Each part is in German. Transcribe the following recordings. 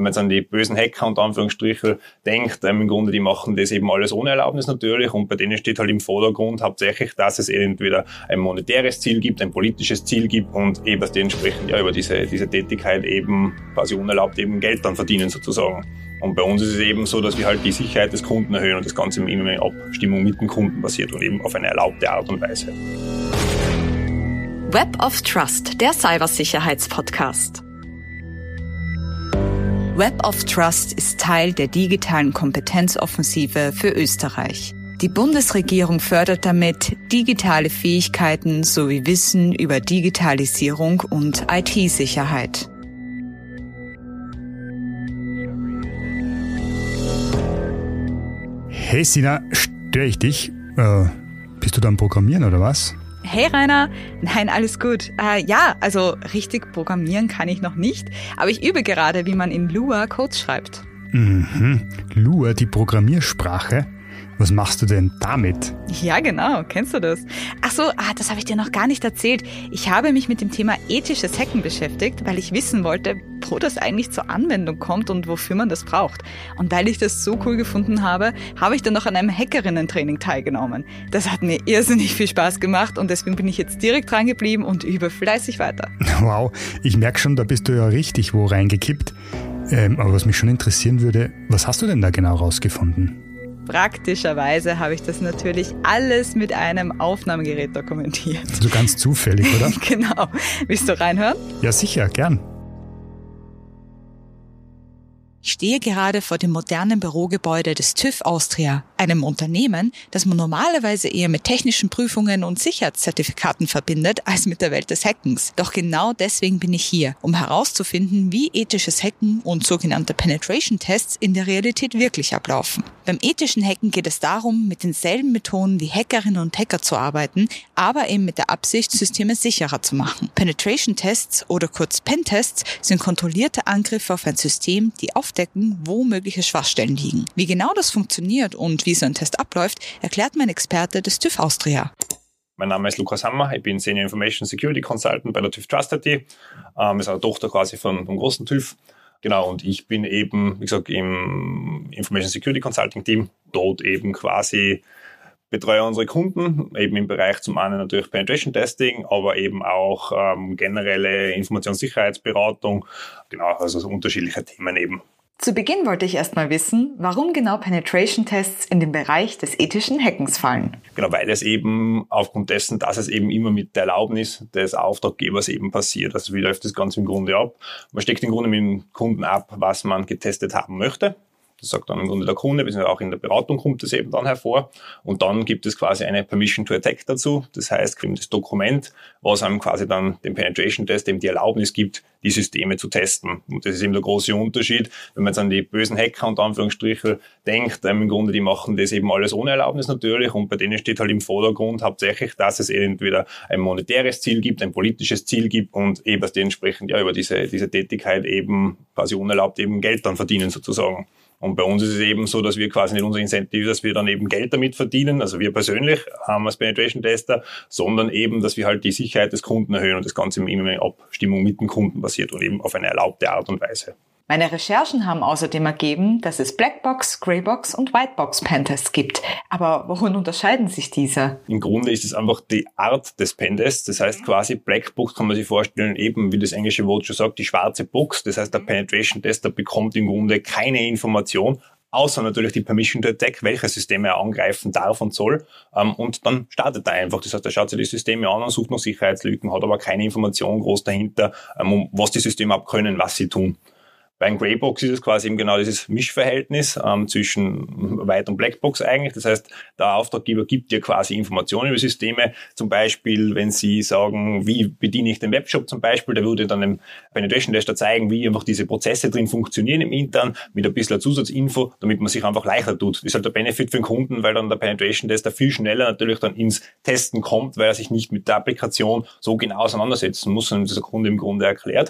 wenn man jetzt an die bösen Hacker unter Anführungsstrichen denkt, im Grunde, die machen das eben alles ohne Erlaubnis natürlich und bei denen steht halt im Vordergrund hauptsächlich, dass es entweder ein monetäres Ziel gibt, ein politisches Ziel gibt und eben, dass die entsprechend über diese Tätigkeit eben quasi unerlaubt eben Geld dann verdienen sozusagen. Und bei uns ist es eben so, dass wir halt die Sicherheit des Kunden erhöhen und das Ganze immer in Abstimmung mit dem Kunden basiert und eben auf eine erlaubte Art und Weise. Web of Trust, der Cybersicherheitspodcast. Web of Trust ist Teil der digitalen Kompetenzoffensive für Österreich. Die Bundesregierung fördert damit digitale Fähigkeiten sowie Wissen über Digitalisierung und IT-Sicherheit. Hey Sina, störe ich dich? Bist du da am Programmieren oder was? Hey Rainer, nein, alles gut. Also richtig programmieren kann ich noch nicht, aber ich übe gerade, wie man in Lua Codes schreibt. Lua, die Programmiersprache? Was machst du denn damit? Ja, genau. Kennst du das? Ach so, das habe ich dir noch gar nicht erzählt. Ich habe mich mit dem Thema ethisches Hacken beschäftigt, weil ich wissen wollte, wo das eigentlich zur Anwendung kommt und wofür man das braucht. Und weil ich das so cool gefunden habe, habe ich dann noch an einem Hackerinnen-Training teilgenommen. Das hat mir irrsinnig viel Spaß gemacht und deswegen bin ich jetzt direkt dran geblieben und übe fleißig weiter. Wow, ich merke schon, da bist du ja richtig wo reingekippt. Aber was mich schon interessieren würde, was hast du denn da genau rausgefunden? Praktischerweise habe ich das natürlich alles mit einem Aufnahmegerät dokumentiert. So ganz zufällig, oder? Genau. Willst du reinhören? Ja, sicher, gern. Ich stehe gerade vor dem modernen Bürogebäude des TÜV Austria, einem Unternehmen, das man normalerweise eher mit technischen Prüfungen und Sicherheitszertifikaten verbindet, als mit der Welt des Hackens. Doch genau deswegen bin ich hier, um herauszufinden, wie ethisches Hacken und sogenannte Penetration-Tests in der Realität wirklich ablaufen. Beim ethischen Hacken geht es darum, mit denselben Methoden wie Hackerinnen und Hacker zu arbeiten, aber eben mit der Absicht, Systeme sicherer zu machen. Penetration-Tests oder kurz Pentests sind kontrollierte Angriffe auf ein System, die aufdecken, wo mögliche Schwachstellen liegen. Wie genau das funktioniert und wie so ein Test abläuft, erklärt mein Experte des TÜV Austria. Mein Name ist Lukas Hammer, ich bin Senior Information Security Consultant bei der TÜV Trust IT. Das ist eine Tochter quasi vom großen TÜV. Genau, und ich bin eben, wie gesagt, im Information Security Consulting Team, dort eben quasi betreue unsere Kunden, eben im Bereich zum einen natürlich Penetration Testing, aber eben auch generelle Informationssicherheitsberatung, genau, also so unterschiedliche Themen eben. Zu Beginn wollte ich erstmal wissen, warum genau Penetration-Tests in den Bereich des ethischen Hackens fallen. Genau, weil es eben aufgrund dessen, dass es eben immer mit der Erlaubnis des Auftraggebers eben passiert. Also wie läuft das Ganze im Grunde ab? Man steckt im Grunde mit dem Kunden ab, was man getestet haben möchte. Das sagt dann im Grunde der Kunde, beziehungsweise auch in der Beratung kommt das eben dann hervor. Und dann gibt es quasi eine Permission to Attack dazu. Das heißt, das Dokument, was einem quasi dann dem Penetration-Test eben die Erlaubnis gibt, die Systeme zu testen. Und das ist eben der große Unterschied. Wenn man jetzt an die bösen Hacker unter Anführungsstrichen denkt, im Grunde, die machen das eben alles ohne Erlaubnis natürlich. Und bei denen steht halt im Vordergrund hauptsächlich, dass es entweder ein monetäres Ziel gibt, ein politisches Ziel gibt und eben, dass die entsprechend über diese Tätigkeit eben quasi unerlaubt eben Geld dann verdienen sozusagen. Und bei uns ist es eben so, dass wir quasi nicht unser Incentive, dass wir dann eben Geld damit verdienen, also wir persönlich als Penetration-Tester, sondern eben, dass wir halt die Sicherheit des Kunden erhöhen und das Ganze immer in Abstimmung mit dem Kunden basiert und eben auf eine erlaubte Art und Weise. Meine Recherchen haben außerdem ergeben, dass es Blackbox, Greybox und Whitebox-Pentests gibt. Aber worin unterscheiden sich diese? Im Grunde ist es einfach die Art des Pentests. Das heißt quasi Blackbox kann man sich vorstellen, eben wie das englische Wort schon sagt, die schwarze Box. Das heißt, der Penetration-Tester bekommt im Grunde keine Information, außer natürlich die Permission to Attack, welche Systeme er angreifen darf und soll. Und dann startet er einfach. Das heißt, er schaut sich die Systeme an und sucht nach Sicherheitslücken, hat aber keine Information groß dahinter, um was die Systeme abkönnen, was sie tun. Bei einem Greybox ist es quasi eben genau dieses Mischverhältnis zwischen White und Blackbox eigentlich. Das heißt, der Auftraggeber gibt dir quasi Informationen über Systeme. Zum Beispiel, wenn Sie sagen, wie bediene ich den Webshop zum Beispiel, der würde dann dem Penetration-Tester zeigen, wie einfach diese Prozesse drin funktionieren im Intern, mit ein bisschen Zusatzinfo, damit man sich einfach leichter tut. Das ist halt der Benefit für den Kunden, weil dann der Penetration-Tester viel schneller natürlich dann ins Testen kommt, weil er sich nicht mit der Applikation so genau auseinandersetzen muss, sondern das der Kunde im Grunde erklärt.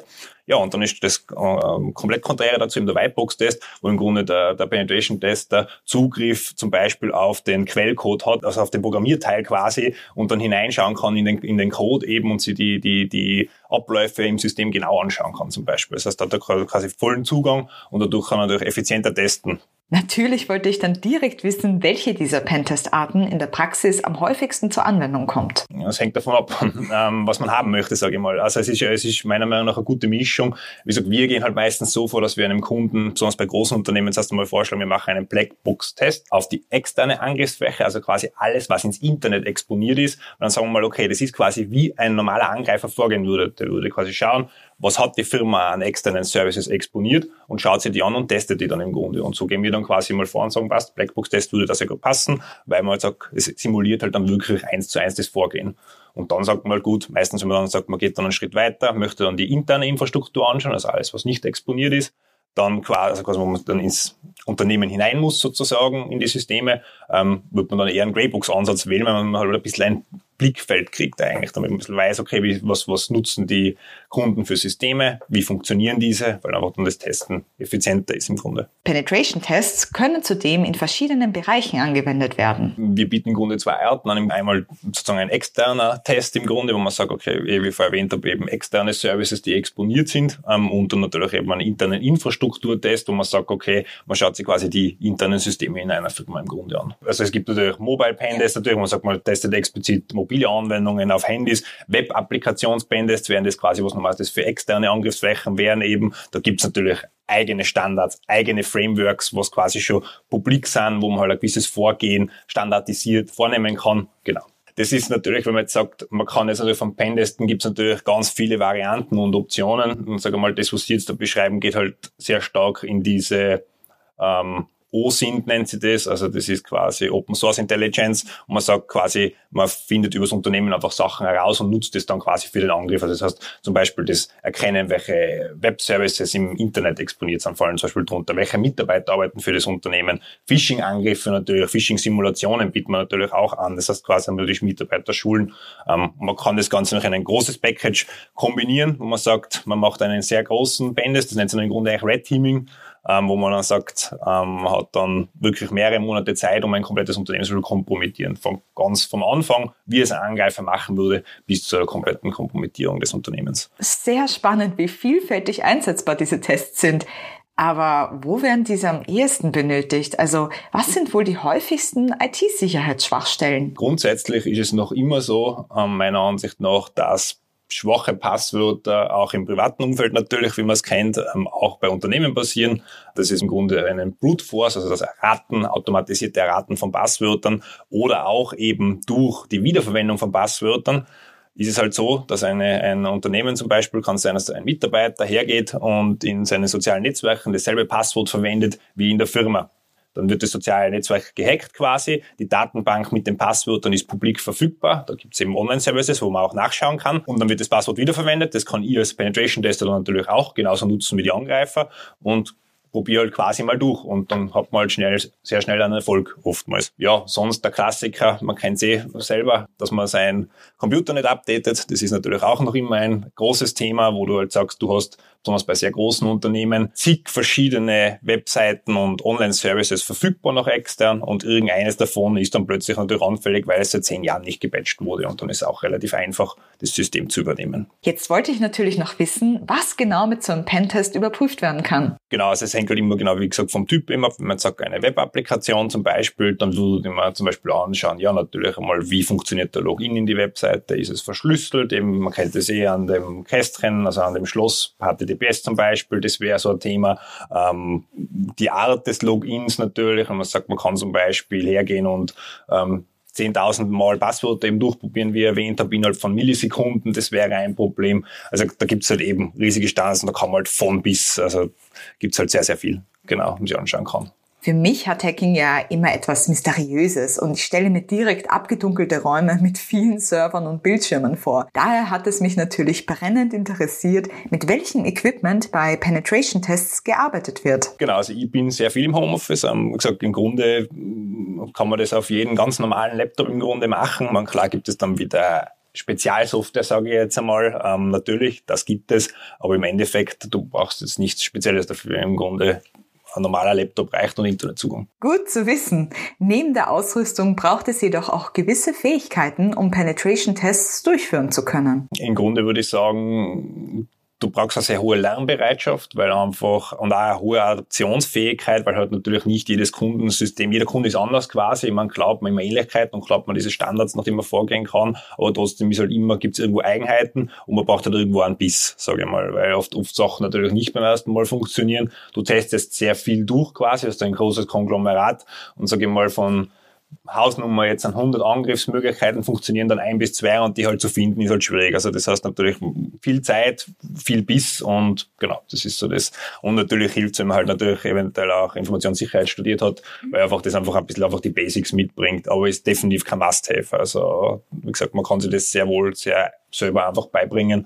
Ja, und dann ist das komplett konträr dazu eben der Whitebox-Test, wo im Grunde der Penetration-Tester Zugriff zum Beispiel auf den Quellcode hat, also auf den Programmierteil quasi, und dann hineinschauen kann in den Code eben und sich die Abläufe im System genau anschauen kann zum Beispiel. Das heißt, da hat er quasi vollen Zugang und dadurch kann er natürlich effizienter testen. Natürlich wollte ich dann direkt wissen, welche dieser Pentest-Arten in der Praxis am häufigsten zur Anwendung kommt. Das hängt davon ab, was man haben möchte, sage ich mal. Also es ist meiner Meinung nach eine gute Mischung. Wie gesagt, wir gehen halt meistens so vor, dass wir einem Kunden, besonders bei großen Unternehmen, das heißt mal vorschlagen, wir machen einen Blackbox-Test auf die externe Angriffsfläche, also quasi alles, was ins Internet exponiert ist. Und dann sagen wir mal, okay, das ist quasi wie ein normaler Angreifer vorgehen würde. Der würde quasi schauen, was hat die Firma an externen Services exponiert und schaut sich die an und testet die dann im Grunde. Und so gehen wir dann quasi mal vor und sagen, passt, Blackbox-Test würde das ja gut passen, weil man halt sagt, es simuliert halt dann wirklich 1:1 das Vorgehen. Und dann sagt man halt gut, meistens wenn man dann sagt, man geht dann einen Schritt weiter, möchte dann die interne Infrastruktur anschauen, also alles, was nicht exponiert ist, dann quasi, wo man dann ins Unternehmen hinein muss sozusagen in die Systeme, wird man dann eher einen Greybox-Ansatz wählen, weil man halt ein bisschen ein Blickfeld kriegt eigentlich, damit man ein bisschen weiß, okay, was nutzen die Kunden für Systeme, wie funktionieren diese, weil einfach dann das Testen effizienter ist im Grunde. Penetration-Tests können zudem in verschiedenen Bereichen angewendet werden. Wir bieten im Grunde zwei Arten an. Einmal sozusagen ein externer Test im Grunde, wo man sagt, okay, wie ich vorher erwähnt habe, eben externe Services, die exponiert sind, und dann natürlich eben einen internen Infrastrukturtest, wo man sagt, okay, man schaut sich quasi die internen Systeme in einer Firma im Grunde an. Also es gibt natürlich Mobile Pentests, natürlich, wo man sagt, man testet explizit mobile Anwendungen auf Handys, Web-Applikations-Pentests wären das quasi, was normalerweise für externe Angriffsflächen wären eben. Da gibt's natürlich eigene Standards, eigene Frameworks, was quasi schon publik sind, wo man halt ein gewisses Vorgehen standardisiert vornehmen kann. Genau. Das ist natürlich, wenn man jetzt sagt, man kann jetzt natürlich vom Pentesten gibt's natürlich ganz viele Varianten und Optionen. Und sage mal, das, was Sie jetzt da beschreiben, geht halt sehr stark in diese OSINT nennt sie das, also das ist quasi Open Source Intelligence, und man sagt quasi, man findet über das Unternehmen einfach Sachen heraus und nutzt das dann quasi für den Angriff. Also das heißt zum Beispiel das Erkennen, welche Web-Services im Internet exponiert sind, fallen zum Beispiel drunter, welche Mitarbeiter arbeiten für das Unternehmen, Phishing-Angriffe natürlich, Phishing-Simulationen bieten wir natürlich auch an, das heißt quasi natürlich Mitarbeiter schulen. Man kann das Ganze noch in ein großes Package kombinieren, wo man sagt, man macht einen sehr großen Pentest, das nennt sich im Grunde eigentlich Red Teaming, wo man dann sagt, man hat dann wirklich mehrere Monate Zeit, um ein komplettes Unternehmen zu kompromittieren. Ganz vom Anfang, wie es ein Angreifer machen würde, bis zur kompletten Kompromittierung des Unternehmens. Sehr spannend, wie vielfältig einsetzbar diese Tests sind. Aber wo werden diese am ehesten benötigt? Also was sind wohl die häufigsten IT-Sicherheitsschwachstellen? Grundsätzlich ist es noch immer so, meiner Ansicht nach, dass schwache Passwörter auch im privaten Umfeld natürlich, wie man es kennt, auch bei Unternehmen passieren. Das ist im Grunde ein Brute Force, also das automatisierte Erraten von Passwörtern oder auch eben durch die Wiederverwendung von Passwörtern. Ist es halt so, dass ein Unternehmen zum Beispiel, kann sein, dass ein Mitarbeiter hergeht und in seinen sozialen Netzwerken dasselbe Passwort verwendet wie in der Firma. Dann wird das soziale Netzwerk gehackt quasi. Die Datenbank mit den Passwörtern ist publik verfügbar. Da gibt es eben Online-Services, wo man auch nachschauen kann. Und dann wird das Passwort wiederverwendet. Das kann ich als Penetration-Tester dann natürlich auch genauso nutzen wie die Angreifer. Und probiere halt quasi mal durch. Und dann hat man halt sehr schnell einen Erfolg oftmals. Ja, sonst der Klassiker, man kennt es selber, dass man seinen Computer nicht updatet. Das ist natürlich auch noch immer ein großes Thema, wo du halt sagst, du hast besonders bei sehr großen Unternehmen zig verschiedene Webseiten und Online-Services verfügbar noch extern und irgendeines davon ist dann plötzlich natürlich anfällig, weil es seit 10 Jahren nicht gepatcht wurde und dann ist es auch relativ einfach, das System zu übernehmen. Jetzt wollte ich natürlich noch wissen, was genau mit so einem Pentest überprüft werden kann. Genau, also es hängt halt immer genau, wie gesagt, vom Typ immer. Wenn man sagt, eine Web-Applikation zum Beispiel, dann würde man zum Beispiel anschauen, ja natürlich einmal, wie funktioniert der Login in die Webseite, ist es verschlüsselt, eben man kennt es an dem Kästchen, also an dem Schloss, HTTPS zum Beispiel, das wäre so ein Thema. Die Art des Logins natürlich, wenn man sagt, man kann zum Beispiel hergehen und 10.000 Mal Passwörter eben durchprobieren, wie ich erwähnt habe, innerhalb von Millisekunden, das wäre ein Problem. Also da gibt's halt eben riesige Standards und da kann man halt von bis, also gibt's halt sehr, sehr viel, genau, man sich anschauen kann. Für mich hat Hacking ja immer etwas Mysteriöses und ich stelle mir direkt abgedunkelte Räume mit vielen Servern und Bildschirmen vor. Daher hat es mich natürlich brennend interessiert, mit welchem Equipment bei Penetration-Tests gearbeitet wird. Genau, also ich bin sehr viel im Homeoffice. Wie gesagt, im Grunde kann man das auf jeden ganz normalen Laptop im Grunde machen. Klar gibt es dann wieder Spezialsoftware, sage ich jetzt einmal. Natürlich, das gibt es, aber im Endeffekt, du brauchst jetzt nichts Spezielles dafür. Im Grunde ein normaler Laptop reicht und Internetzugang. Gut zu wissen. Neben der Ausrüstung braucht es jedoch auch gewisse Fähigkeiten, um Penetration-Tests durchführen zu können. Im Grunde würde ich sagen, du brauchst eine sehr hohe Lernbereitschaft, weil einfach, und auch eine hohe Adaptionsfähigkeit, weil halt natürlich nicht jedes Kundensystem, jeder Kunde ist anders quasi. Man glaubt man immer Ähnlichkeiten und glaubt man diese Standards, nach denen man vorgehen kann, aber trotzdem ist halt immer, gibt es irgendwo Eigenheiten und man braucht halt irgendwo einen Biss, sage ich mal, weil oft Sachen natürlich nicht beim ersten Mal funktionieren. Du testest sehr viel durch quasi, hast ein großes Konglomerat und sage ich mal von Hausnummer jetzt an 100 Angriffsmöglichkeiten funktionieren dann 1 bis 2 und die halt zu finden ist halt schwierig. Also das heißt natürlich viel Zeit, viel Biss und genau, das ist so das. Und natürlich hilft es, wenn man halt natürlich eventuell auch Informationssicherheit studiert hat, weil einfach das einfach ein bisschen einfach die Basics mitbringt. Aber ist definitiv kein Must-Have. Also wie gesagt, man kann sich das sehr wohl sehr selber einfach beibringen.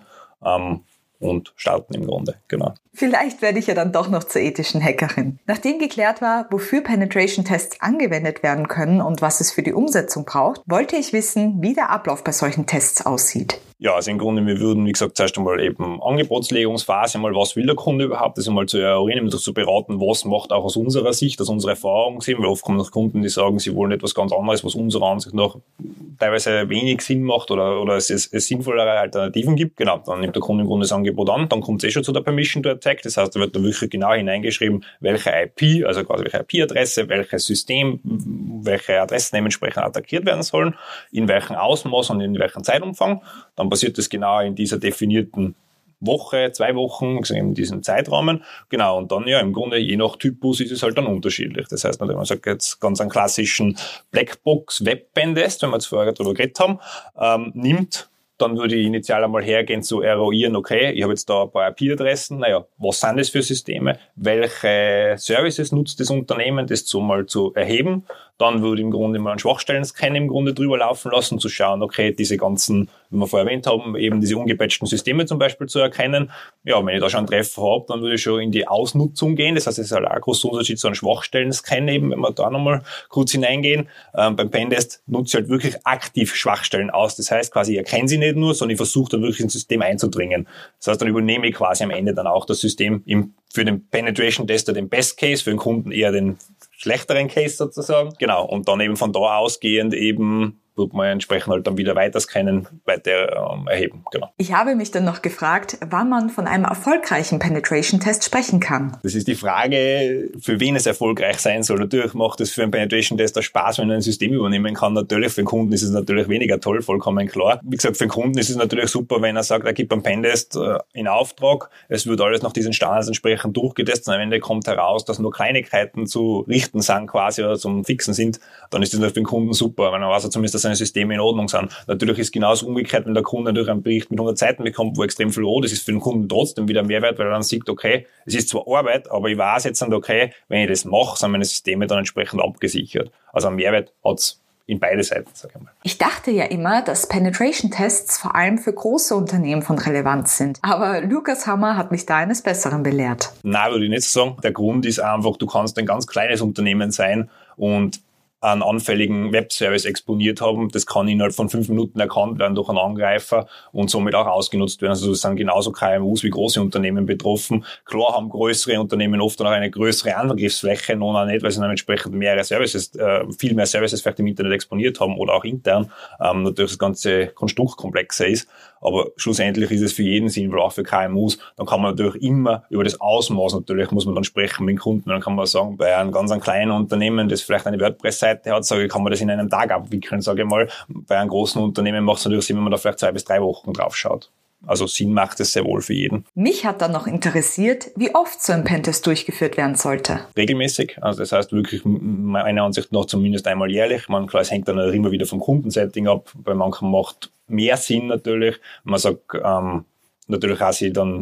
Und starten im Grunde, genau. Vielleicht werde ich ja dann doch noch zur ethischen Hackerin. Nachdem geklärt war, wofür Penetration-Tests angewendet werden können und was es für die Umsetzung braucht, wollte ich wissen, wie der Ablauf bei solchen Tests aussieht. Ja, also im Grunde, wir würden, wie gesagt, zuerst einmal eben Angebotslegungsphase, mal was will der Kunde überhaupt, das einmal zu eruieren, zu beraten, was macht auch aus unserer Sicht, aus unserer Erfahrung sehen, weil oft kommen noch Kunden, die sagen, sie wollen etwas ganz anderes, was unserer Ansicht nach teilweise wenig Sinn macht oder es sinnvollere Alternativen gibt. Genau, dann nimmt der Kunde im Grunde das Angebot an, dann kommt es schon zu der Permission to Attack, das heißt, da wird da wirklich genau hineingeschrieben, welche IP, also quasi welche IP-Adresse, welches System, welche Adressen dementsprechend attackiert werden sollen, in welchem Ausmaß und in welchem Zeitumfang. Dann passiert das genau in dieser definierten Woche, 2 Wochen, also in diesem Zeitrahmen. Genau, und dann ja im Grunde je nach Typus ist es halt dann unterschiedlich. Das heißt, wenn man sagt jetzt ganz einen klassischen Blackbox-Web-Pen-Test, wenn wir jetzt vorher darüber geredet haben, nimmt, dann würde ich initial einmal hergehen zu eruieren, okay, ich habe jetzt da ein paar IP-Adressen, naja, was sind das für Systeme, welche Services nutzt das Unternehmen, das mal zu erheben. Dann würde ich im Grunde mal einen Schwachstellen-Scan im Grunde drüber laufen lassen, zu schauen, okay, diese ganzen, wie wir vorher erwähnt haben, eben diese ungepatchten Systeme zum Beispiel zu erkennen. Ja, wenn ich da schon einen Treffer habe, dann würde ich schon in die Ausnutzung gehen. Das heißt, es ist halt auch ein großer Unterschied zu einem Schwachstellen-Scan eben, wenn wir da nochmal kurz hineingehen. Beim Pentest nutze ich halt wirklich aktiv Schwachstellen aus. Das heißt quasi, ich erkenne sie nicht nur, sondern ich versuche dann wirklich ins System einzudringen. Das heißt, dann übernehme ich quasi am Ende dann auch das System für den Penetration-Tester den Best Case, für den Kunden eher den schlechteren Case sozusagen. Genau, und dann eben von da ausgehend eben wird man entsprechend halt dann wieder weiter scannen, weiter erheben. Genau. Ich habe mich dann noch gefragt, wann man von einem erfolgreichen Penetration-Test sprechen kann. Das ist die Frage, für wen es erfolgreich sein soll. Natürlich macht es für einen Penetration-Tester Spaß, wenn er ein System übernehmen kann. Natürlich, für den Kunden ist es natürlich weniger toll, vollkommen klar. Wie gesagt, für den Kunden ist es natürlich super, wenn er sagt, er gibt einen Pentest in Auftrag. Es wird alles nach diesen Standards entsprechend durchgetestet. Und am Ende kommt heraus, dass nur Kleinigkeiten zu richten sind quasi oder zum Fixen sind. Dann ist das natürlich für den Kunden super, wenn er weiß, zumindest, dass seine Systeme in Ordnung sind. Natürlich ist genauso umgekehrt, wenn der Kunde natürlich einen Bericht mit 100 Seiten bekommt, wo extrem viel roh, das ist für den Kunden trotzdem wieder ein Mehrwert, weil er dann sieht, okay, es ist zwar Arbeit, aber ich weiß jetzt, okay, wenn ich das mache, sind meine Systeme dann entsprechend abgesichert. Also einen Mehrwert hat's in beide Seiten, sag ich mal. Ich dachte ja immer, dass Penetration-Tests vor allem für große Unternehmen von Relevanz sind. Aber Lukas Hammer hat mich da eines Besseren belehrt. Nein, würde ich nicht sagen. Der Grund ist einfach, du kannst ein ganz kleines Unternehmen sein und einen anfälligen Webservice exponiert haben. Das kann innerhalb von 5 Minuten erkannt werden durch einen Angreifer und somit auch ausgenutzt werden. Also es sind genauso KMUs wie große Unternehmen betroffen. Klar haben größere Unternehmen oft noch eine größere Angriffsfläche, noch auch nicht, weil sie dann entsprechend mehrere Services, viel mehr Services vielleicht im Internet exponiert haben oder auch intern. Natürlich das ganze Konstrukt komplexer ist. Aber schlussendlich ist es für jeden sinnvoll, auch für KMUs. Dann kann man natürlich immer über das Ausmaß natürlich, muss man dann sprechen mit dem Kunden. Dann kann man sagen, bei einem ganz kleinen Unternehmen, das vielleicht eine WordPress-Seite hat, sage ich, kann man das in einem Tag abwickeln, sage ich mal. Bei einem großen Unternehmen macht es natürlich Sinn, wenn man da vielleicht 2 bis 3 Wochen drauf schaut. Also Sinn macht es sehr wohl für jeden. Mich hat dann noch interessiert, wie oft so ein Pentest durchgeführt werden sollte. Regelmäßig, also das heißt wirklich meiner Ansicht nach zumindest einmal jährlich. Man, klar, es hängt dann immer wieder vom Kundensetting ab. Bei manchen macht mehr Sinn natürlich. Man sagt natürlich auch, sie dann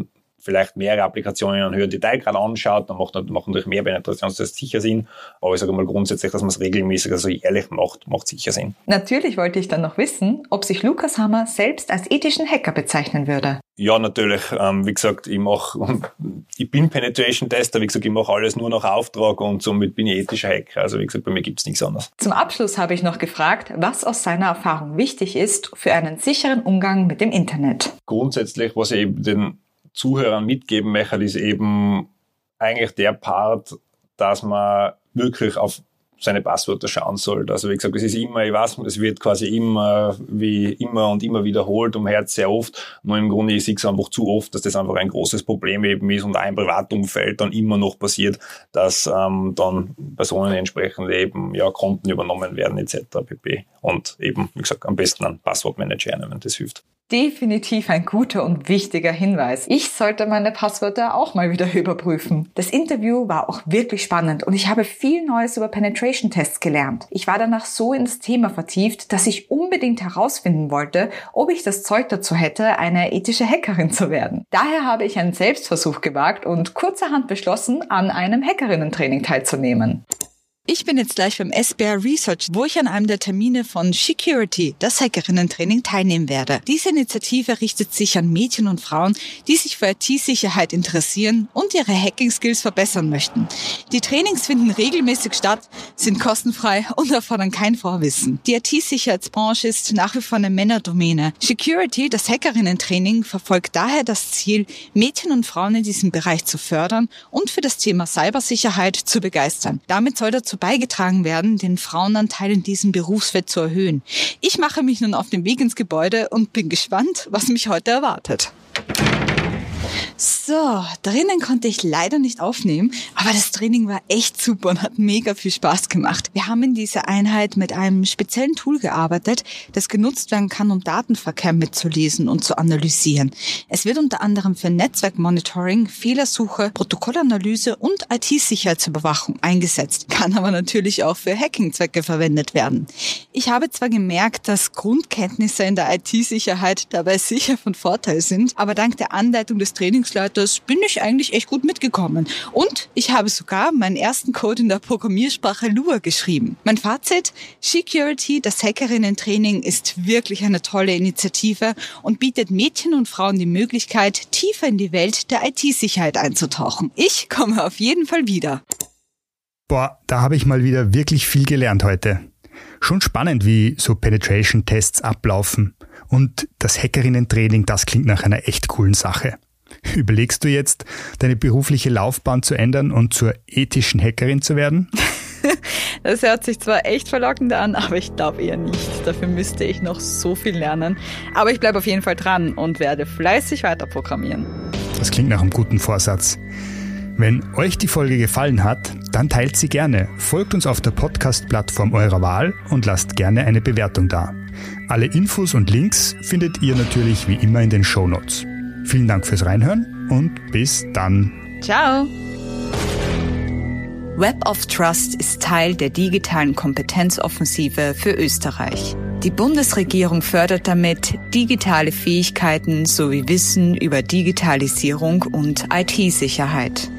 vielleicht mehrere Applikationen in einem höheren Detailgrad anschaut, dann macht natürlich mehr Penetrationstests sicher Sinn. Aber ich sage mal grundsätzlich, dass man es regelmäßig, also jährlich macht sicher Sinn. Natürlich wollte ich dann noch wissen, ob sich Lukas Hammer selbst als ethischen Hacker bezeichnen würde. Ja, natürlich. Wie gesagt, ich bin Penetration-Tester, wie gesagt, ich mache alles nur nach Auftrag und somit bin ich ethischer Hacker. Also wie gesagt, bei mir gibt's nichts anderes. Zum Abschluss habe ich noch gefragt, was aus seiner Erfahrung wichtig ist für einen sicheren Umgang mit dem Internet. Grundsätzlich, was ich eben den Zuhörern mitgeben möchte, ist eben eigentlich der Part, dass man wirklich auf seine Passwörter schauen sollte. Also wie gesagt, es ist immer, ich weiß, es wird quasi immer wiederholt, umherz sehr oft. Nur im Grunde, ich sehe es einfach zu oft, dass das einfach ein großes Problem eben ist und auch im Privatumfeld dann immer noch passiert, dass dann Personen entsprechend eben Konten übernommen werden etc. pp. Und eben, wie gesagt, am besten einen Passwortmanager nehmen, das hilft. Definitiv ein guter und wichtiger Hinweis. Ich sollte meine Passwörter auch mal wieder überprüfen. Das Interview war auch wirklich spannend und ich habe viel Neues über Penetration-Tests gelernt. Ich war danach so ins Thema vertieft, dass ich unbedingt herausfinden wollte, ob ich das Zeug dazu hätte, eine ethische Hackerin zu werden. Daher habe ich einen Selbstversuch gewagt und kurzerhand beschlossen, an einem Hackerinnen-Training teilzunehmen. Ich bin jetzt gleich beim SBR Research, wo ich an einem der Termine von Security, das Hackerinnen-Training, teilnehmen werde. Diese Initiative richtet sich an Mädchen und Frauen, die sich für IT-Sicherheit interessieren und ihre Hacking-Skills verbessern möchten. Die Trainings finden regelmäßig statt, sind kostenfrei und erfordern kein Vorwissen. Die IT-Sicherheitsbranche ist nach wie vor eine Männerdomäne. Security, das Hackerinnen-Training, verfolgt daher das Ziel, Mädchen und Frauen in diesem Bereich zu fördern und für das Thema Cybersicherheit zu begeistern. Damit soll dazu beigetragen werden, den Frauenanteil in diesem Berufsfeld zu erhöhen. Ich mache mich nun auf den Weg ins Gebäude und bin gespannt, was mich heute erwartet. So, drinnen konnte ich leider nicht aufnehmen, aber das Training war echt super und hat mega viel Spaß gemacht. Wir haben in dieser Einheit mit einem speziellen Tool gearbeitet, das genutzt werden kann, um Datenverkehr mitzulesen und zu analysieren. Es wird unter anderem für Netzwerkmonitoring, Fehlersuche, Protokollanalyse und IT-Sicherheitsüberwachung eingesetzt, kann aber natürlich auch für Hacking-Zwecke verwendet werden. Ich habe zwar gemerkt, dass Grundkenntnisse in der IT-Sicherheit dabei sicher von Vorteil sind, aber dank der Anleitung des Trainingsleiters bin ich eigentlich echt gut mitgekommen. Und ich habe sogar meinen ersten Code in der Programmiersprache Lua geschrieben. Mein Fazit: Security, das Hackerinnen-Training, ist wirklich eine tolle Initiative und bietet Mädchen und Frauen die Möglichkeit, tiefer in die Welt der IT-Sicherheit einzutauchen. Ich komme auf jeden Fall wieder. Boah, da habe ich mal wieder wirklich viel gelernt heute. Schon spannend, wie so Penetration-Tests ablaufen. Und das Hackerinnen-Training, das klingt nach einer echt coolen Sache. Überlegst du jetzt, deine berufliche Laufbahn zu ändern und zur ethischen Hackerin zu werden? Das hört sich zwar echt verlockend an, aber ich glaube eher nicht. Dafür müsste ich noch so viel lernen. Aber ich bleibe auf jeden Fall dran und werde fleißig weiter programmieren. Das klingt nach einem guten Vorsatz. Wenn euch die Folge gefallen hat, dann teilt sie gerne, folgt uns auf der Podcast-Plattform eurer Wahl und lasst gerne eine Bewertung da. Alle Infos und Links findet ihr natürlich wie immer in den Shownotes. Vielen Dank fürs Reinhören und bis dann. Ciao! Web of Trust ist Teil der digitalen Kompetenzoffensive für Österreich. Die Bundesregierung fördert damit digitale Fähigkeiten sowie Wissen über Digitalisierung und IT-Sicherheit.